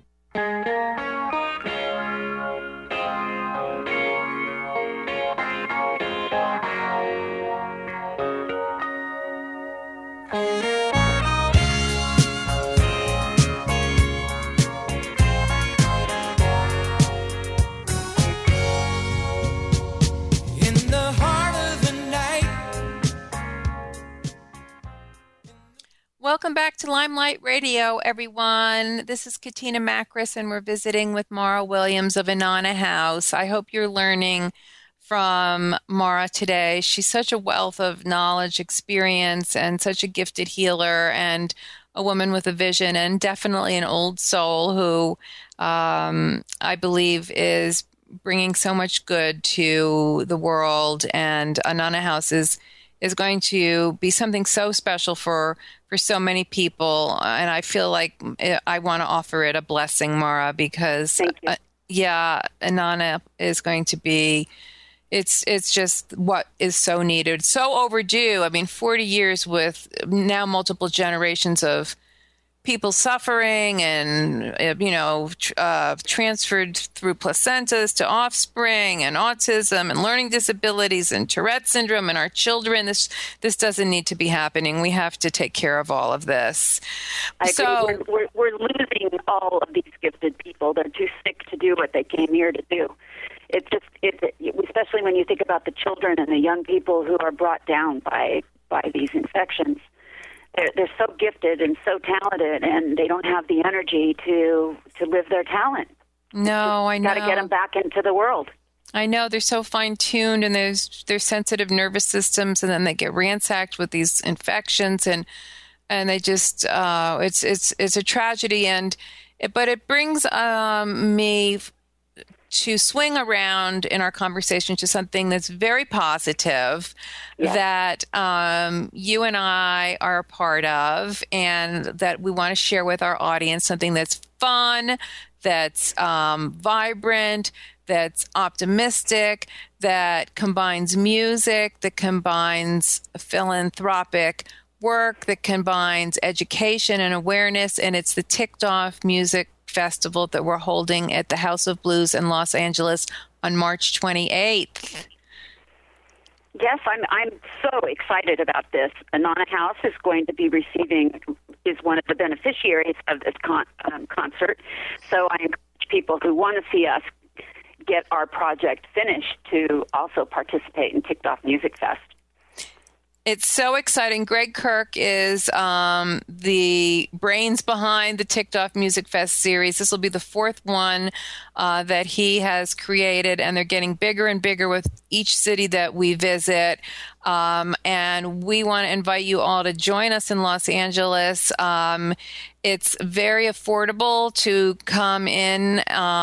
Welcome back to Limelight Radio, everyone. This is Katina Makris, and we're visiting with Mara Williams of Inanna House. I hope you're learning from Mara today. She's such a wealth of knowledge, experience, and such a gifted healer and a woman with a vision, and definitely an old soul who I believe is bringing so much good to the world. And Anana House is going to be something so special for so many people. And I feel like I want to offer it a blessing, Mara, because Anana is going to be, it's just what is so needed, so overdue. I mean, 40 years with now multiple generations of people suffering and, transferred through placentas to offspring and autism and learning disabilities and Tourette syndrome and our children. This doesn't need to be happening. We have to take care of all of this. I agree. We're losing all of these gifted people. They're too sick to do what they came here to do. Especially when you think about the children and the young people who are brought down by these infections. They're so gifted and so talented, and they don't have the energy to live their talent. No, I know. Got to get them back into the world. I know, they're so fine-tuned, and their sensitive nervous systems, and then they get ransacked with these infections, and they just it's a tragedy, but it brings me to swing around in our conversation to something that's very positive that you and I are a part of, and that we want to share with our audience, something that's fun, that's vibrant, that's optimistic, that combines music, that combines philanthropic work, that combines education and awareness, and it's the Ticked Off Music Festival that we're holding at the House of Blues in Los Angeles on March 28th. Yes, I'm so excited about this. Anana House is is one of the beneficiaries of this concert. So I encourage people who want to see us get our project finished to also participate in Ticked Off Music Fest. It's so exciting. Greg Kirk is the brains behind the Ticked Off Music Fest series. This will be the fourth one that he has created, and they're getting bigger and bigger with each city that we visit. And we want to invite you all to join us in Los Angeles. It's very affordable to come in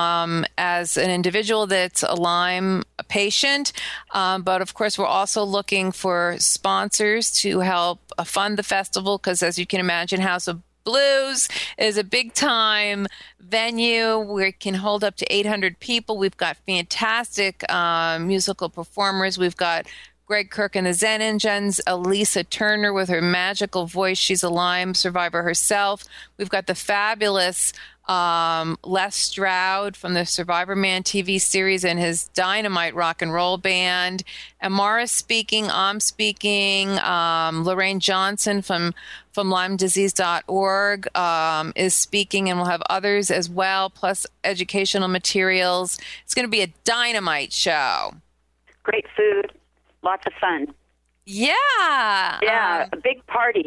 as an individual that's a Lyme patient. But of course, we're also looking for sponsors to help fund the festival, because as you can imagine, House of Blues is a big time venue. We can hold up to 800 people. We've got fantastic musical performers. We've got Greg Kirk and the Zen Engines, Elisa Turner with her magical voice. She's a Lyme survivor herself. We've got the fabulous Les Stroud from the Survivor Man TV series and his dynamite rock and roll band. And Mara's speaking, I'm speaking. Lorraine Johnson from LymeDisease.org is speaking, and we'll have others as well, plus educational materials. It's going to be a dynamite show. Great food. Lots of fun. Yeah. Yeah, a big party.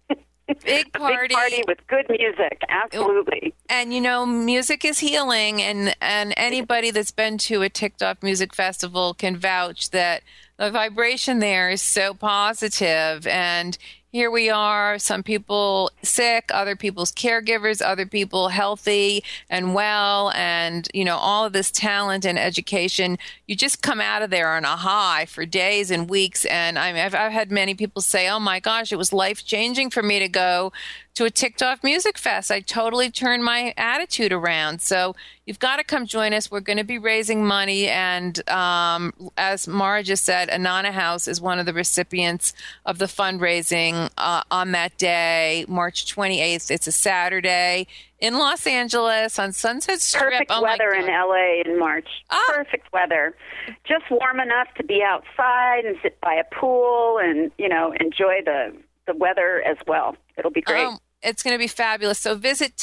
Big party. A big party with good music. Absolutely. And, music is healing, and anybody that's been to a Ticked Off Music Festival can vouch that the vibration there is so positive. And here we are, some people sick, other people's caregivers, other people healthy and well, and, all of this talent and education. You just come out of there on a high for days and weeks. And I've had many people say, oh my gosh, it was life-changing for me to go to a Ticked Off Music Fest. I totally turned my attitude around. So you've got to come join us. We're going to be raising money. And as Mara just said, Anana House is one of the recipients of the fundraising on that day, March 28th. It's a Saturday in Los Angeles on Sunset Strip. Perfect weather in LA in March. Perfect weather. Just warm enough to be outside and sit by a pool and, enjoy the weather as well. It'll be great. It's going to be fabulous. So visit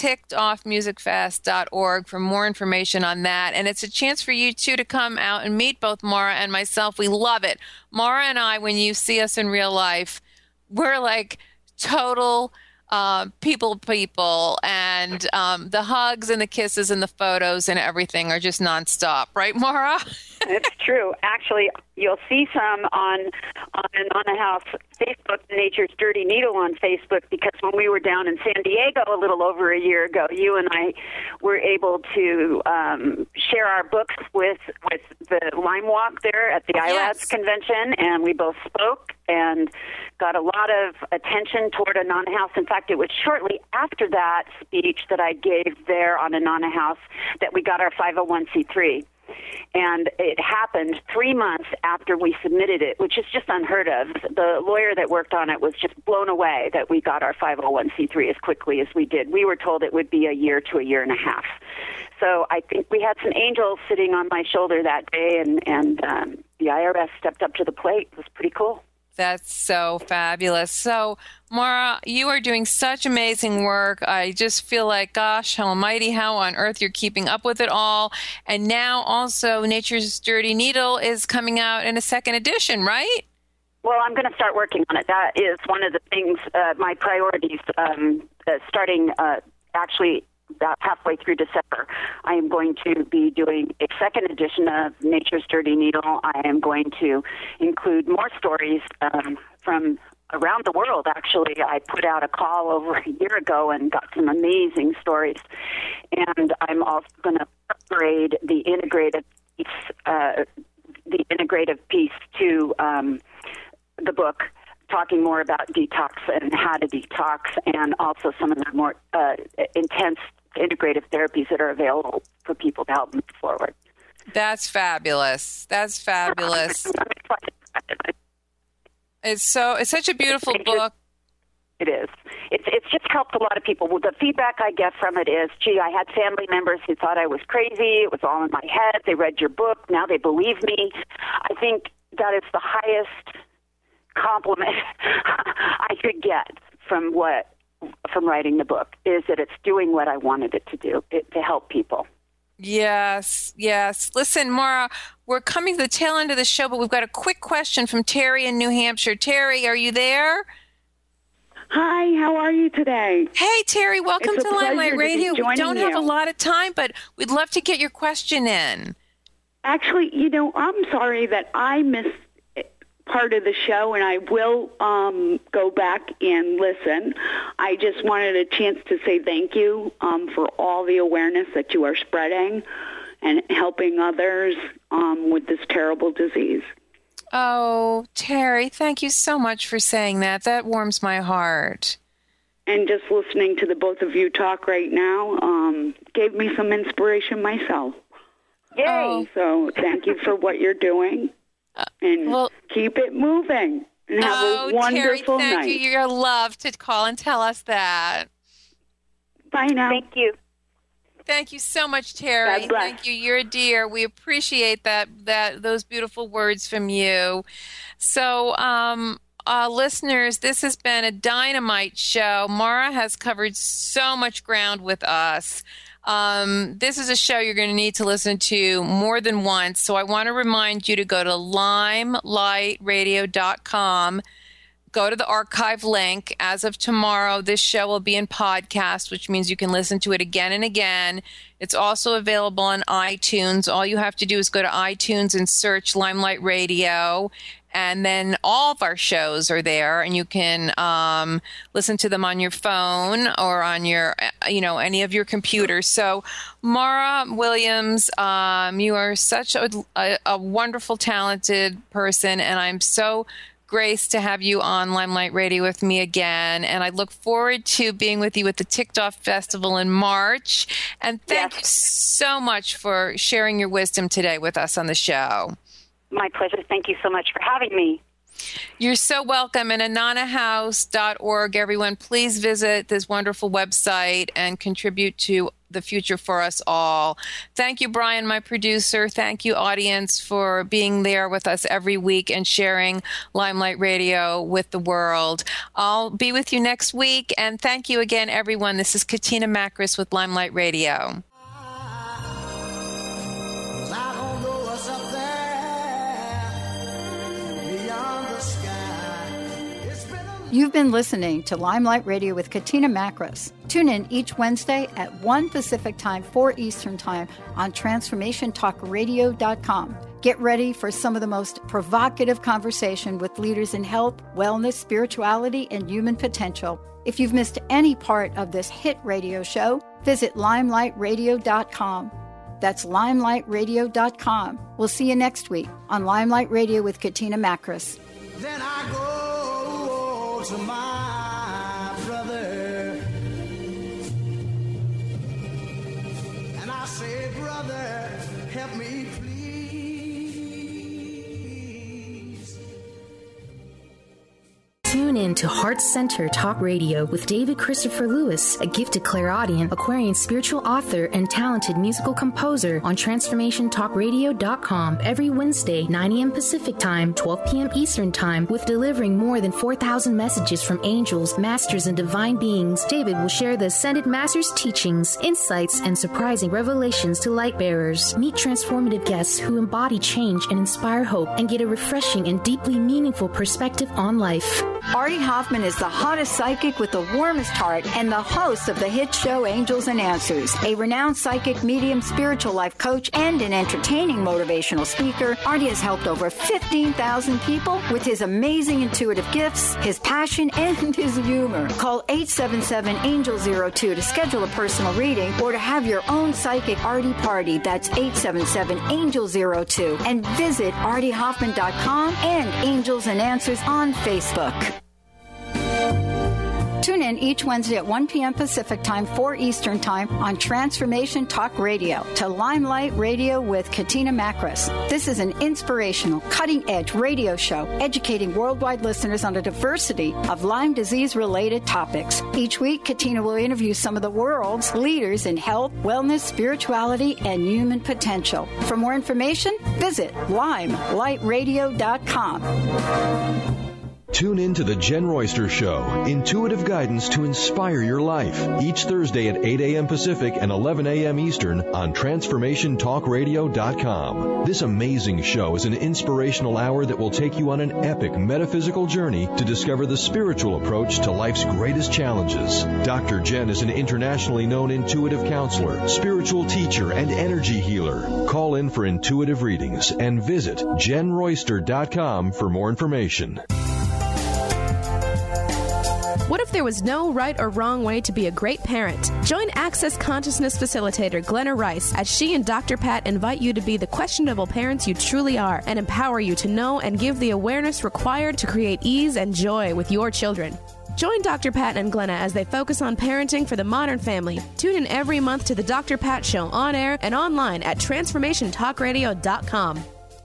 tickedoffmusicfest.org for more information on that. And it's a chance for you, too, to come out and meet both Mara and myself. We love it. Mara and I, when you see us in real life, we're like total people, and the hugs and the kisses and the photos and everything are just nonstop, right, Maura? It's true. Actually, you'll see some on the House Facebook, Nature's Dirty Needle on Facebook, because when we were down in San Diego a little over a year ago, you and I were able to share our books with the Lyme Walk there at the ILADS convention, and we both spoke and got a lot of attention toward Anana House. In fact, it was shortly after that speech that I gave there on Anana House that we got our 501c3. And it happened 3 months after we submitted it, which is just unheard of. The lawyer that worked on it was just blown away that we got our 501c3 as quickly as we did. We were told it would be a year to a year and a half. So I think we had some angels sitting on my shoulder that day, and the IRS stepped up to the plate. It was pretty cool. That's so fabulous. So, Maura, you are doing such amazing work. I just feel like, gosh, how almighty, how on earth you're keeping up with it all. And now also Nature's Dirty Needle is coming out in a second edition, right? Well, I'm going to start working on it. That is one of the things, my priorities, starting actually about halfway through December. I am going to be doing a second edition of Nature's Dirty Needle. I am going to include more stories from around the world. Actually, I put out a call over a year ago and got some amazing stories. And I'm also going to upgrade the integrative piece to the book, talking more about detox and how to detox, and also some of the more intense integrative therapies that are available for people to help move forward. That's fabulous. That's fabulous. It's such a beautiful book. It is. It's just helped a lot of people. Well, the feedback I get from it is, gee, I had family members who thought I was crazy. It was all in my head. They read your book. Now they believe me. I think that is the highest compliment I could get from writing the book, is that it's doing what I wanted it to do, to help people. Yes. Listen, Maura, we're coming to the tail end of the show, but we've got a quick question from Terry in New Hampshire. Terry, are you there? Hi, how are you today? Hey, Terry, welcome to Limelight Radio. We don't have a lot of time, but we'd love to get your question in. Actually, I'm sorry that I missed part of the show, and I will go back and listen. I just wanted a chance to say thank you for all the awareness that you are spreading and helping others with this terrible disease. Oh, Terry, thank you so much for saying that. That warms my heart. And just listening to the both of you talk right now gave me some inspiration myself. Yay! So thank you for what you're doing. And keep it moving. And have a wonderful Terry, thank night. you. You're loved to call and tell us that. Bye now. Thank you. Thank you so much, Terry. God bless. Thank you. You're a dear. We appreciate those beautiful words from you. So, listeners, this has been a dynamite show. Maura has covered so much ground with us. This is a show you're going to need to listen to more than once. So I want to remind you to go to limelightradio.com. Go to the archive link. As of tomorrow, this show will be in podcast, which means you can listen to it again and again. It's also available on iTunes. All you have to do is go to iTunes and search Limelight Radio, and then all of our shows are there, and you can listen to them on your phone or on your, any of your computers. So, Maura Williams, you are such a wonderful, talented person, and I'm so graced to have you on Limelight Radio with me again. And I look forward to being with you at the Ticked Off Festival in March. And thank you so much for sharing your wisdom today with us on the show. My pleasure. Thank you so much for having me. You're so welcome. And ananahouse.org, everyone, please visit this wonderful website and contribute to the future for us all. Thank you, Brian, my producer. Thank you, audience, for being there with us every week and sharing Limelight Radio with the world. I'll be with you next week. And thank you again, everyone. This is Katina Makris with Limelight Radio. You've been listening to Limelight Radio with Katina Makris. Tune in each Wednesday at 1 Pacific Time, 4 Eastern Time on TransformationTalkRadio.com. Get ready for some of the most provocative conversation with leaders in health, wellness, spirituality, and human potential. If you've missed any part of this hit radio show, visit LimelightRadio.com. That's LimelightRadio.com. We'll see you next week on Limelight Radio with Katina Makris. Then I go to my brother and I say, brother, help me please. Tune in to Heart Center Talk Radio with David Christopher Lewis, a gifted clairaudient, Aquarian spiritual author, and talented musical composer on TransformationTalkRadio.com every Wednesday, 9 a.m. Pacific Time, 12 p.m. Eastern Time, with delivering more than 4,000 messages from angels, masters, and divine beings. David will share the Ascended Masters' teachings, insights, and surprising revelations to light bearers. Meet transformative guests who embody change and inspire hope and get a refreshing and deeply meaningful perspective on life. Artie Hoffman is the hottest psychic with the warmest heart and the host of the hit show Angels and Answers. A renowned psychic, medium, spiritual life coach, and an entertaining motivational speaker, Artie has helped over 15,000 people with his amazing intuitive gifts, his passion, and his humor. Call 877-ANGEL-02 to schedule a personal reading or to have your own psychic Artie party. That's 877-ANGEL-02. And visit ArtieHoffman.com and Angels and Answers on Facebook. Tune in each Wednesday at 1 p.m. Pacific Time, 4 Eastern Time on Transformation Talk Radio to Limelight Radio with Katina Makris. This is an inspirational, cutting-edge radio show educating worldwide listeners on a diversity of Lyme disease-related topics. Each week, Katina will interview some of the world's leaders in health, wellness, spirituality, and human potential. For more information, visit LimelighRadio.com. Tune in to The Jen Royster Show, intuitive guidance to inspire your life, each Thursday at 8 a.m. Pacific and 11 a.m. Eastern on TransformationTalkRadio.com. This amazing show is an inspirational hour that will take you on an epic metaphysical journey to discover the spiritual approach to life's greatest challenges. Dr. Jen is an internationally known intuitive counselor, spiritual teacher, and energy healer. Call in for intuitive readings and visit JenRoyster.com for more information. What if there was no right or wrong way to be a great parent? Join Access Consciousness Facilitator Glenna Rice as she and Dr. Pat invite you to be the questionable parents you truly are and empower you to know and give the awareness required to create ease and joy with your children. Join Dr. Pat and Glenna as they focus on parenting for the modern family. Tune in every month to the Dr. Pat Show on air and online at TransformationTalkRadio.com.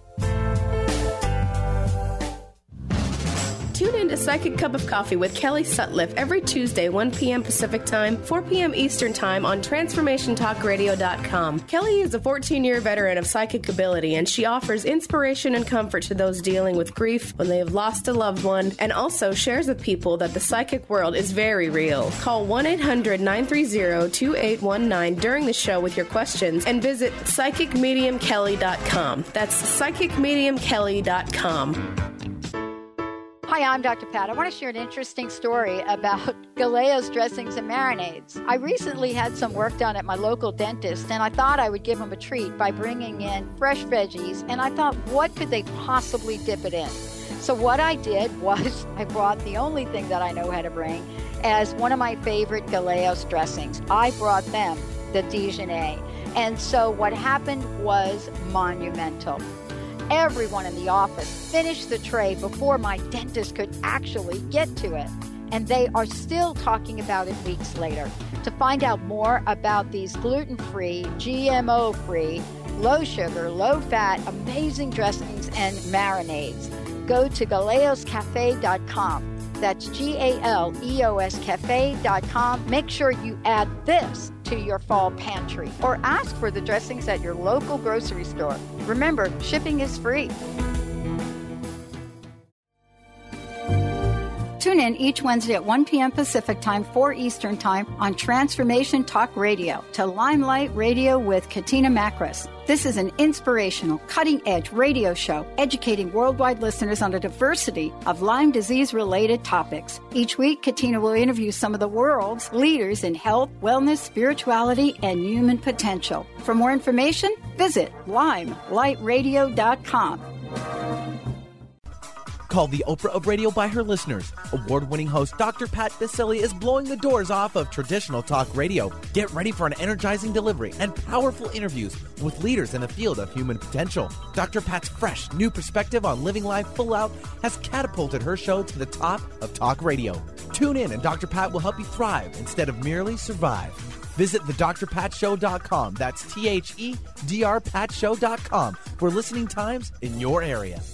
Tune in to Psychic Cup of Coffee with Kelly Sutliff every Tuesday, 1 p.m. Pacific Time, 4 p.m. Eastern Time on TransformationTalkRadio.com. Kelly is a 14-year veteran of psychic ability, and she offers inspiration and comfort to those dealing with grief when they have lost a loved one, and also shares with people that the psychic world is very real. Call 1-800-930-2819 during the show with your questions and visit PsychicMediumKelly.com. That's PsychicMediumKelly.com. Hi, I'm Dr. Pat. I want to share an interesting story about Galeo's dressings and marinades. I recently had some work done at my local dentist, and I thought I would give them a treat by bringing in fresh veggies, and I thought, what could they possibly dip it in? So what I did was I brought the only thing that I know how to bring as one of my favorite Galeo's dressings. I brought them the Dijonais. And so what happened was monumental. Everyone in the office finished the tray before my dentist could actually get to it. And they are still talking about it weeks later. To find out more about these gluten-free, GMO-free, low-sugar, low-fat, amazing dressings and marinades, go to galeoscafe.com. That's GALEOS cafe.com. Make sure you add this to your fall pantry or ask for the dressings at your local grocery store. Remember, shipping is free. Tune Tune in each Wednesday at 1 p.m. Pacific Time, 4 Eastern Time on Transformation Talk Radio to Limelight Radio with Katina Makris. This is an inspirational, cutting-edge radio show educating worldwide listeners on a diversity of Lyme disease-related topics. Each week, Katina will interview some of the world's leaders in health, wellness, spirituality, and human potential. For more information, visit limelightradio.com. Called the Oprah of radio by her listeners, award-winning host Dr. Pat Baccili is blowing the doors off of traditional talk radio. Get ready for an energizing delivery and powerful interviews with leaders in the field of human potential. Dr. Pat's fresh, new perspective on living life full out has catapulted her show to the top of talk radio. Tune in and Dr. Pat will help you thrive instead of merely survive. Visit thedrpatshow.com. That's THEDRPatShow.com for listening times in your area.